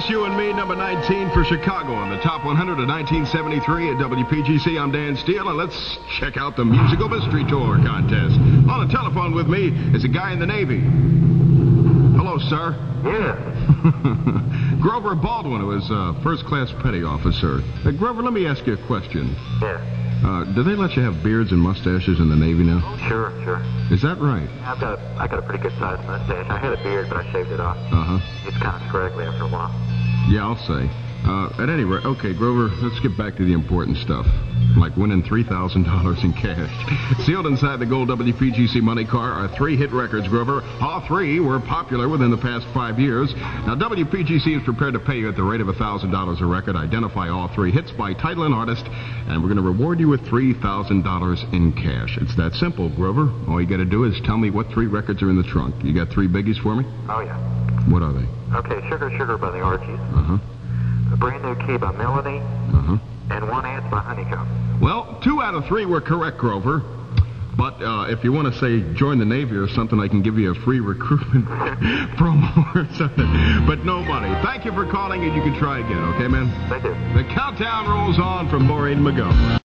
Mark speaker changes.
Speaker 1: Just You and Me, number 19 for Chicago on the Top 100 of 1973 at WPGC. I'm Dan Steele, and let's check out the Musical Mystery Tour contest. On the telephone with me is a guy in the Navy. Hello, sir.
Speaker 2: Yeah.
Speaker 1: Grover Baldwin, who is first-class petty officer. Grover, let me ask you a question.
Speaker 2: Yeah.
Speaker 1: Do they let you have beards and mustaches in the Navy now?
Speaker 2: Sure.
Speaker 1: Is that right?
Speaker 2: I got a pretty good sized mustache. I had a beard, but I shaved it off.
Speaker 1: Uh-huh.
Speaker 2: It's kind of scraggly after a while.
Speaker 1: Yeah, I'll say. At any rate, okay, Grover, let's get back to the important stuff. Like winning $3,000 in cash. Sealed inside the gold WPGC money car are 3 hit records, Grover. All 3 were popular within the past 5 years. Now, WPGC is prepared to pay you at the rate of $1,000 a record. Identify all 3 hits by title and artist, and we're going to reward you with $3,000 in cash. It's that simple, Grover. All you got to do is tell me what 3 records are in the trunk. You got 3 biggies for me?
Speaker 2: Oh, yeah.
Speaker 1: What are they?
Speaker 2: Okay, Sugar Sugar by the Archies.
Speaker 1: Uh-huh.
Speaker 2: A Brand New Key by Melody.
Speaker 1: Uh-huh.
Speaker 2: And One Ant by Honeycomb.
Speaker 1: Well, 2 out of 3 were correct, Grover. But if you want to say join the Navy or something, I can give you a free recruitment promo or something. But no money. Thank you for calling, and you can try again, okay, man?
Speaker 2: Thank you.
Speaker 1: The countdown rolls on from Maureen Montgomery.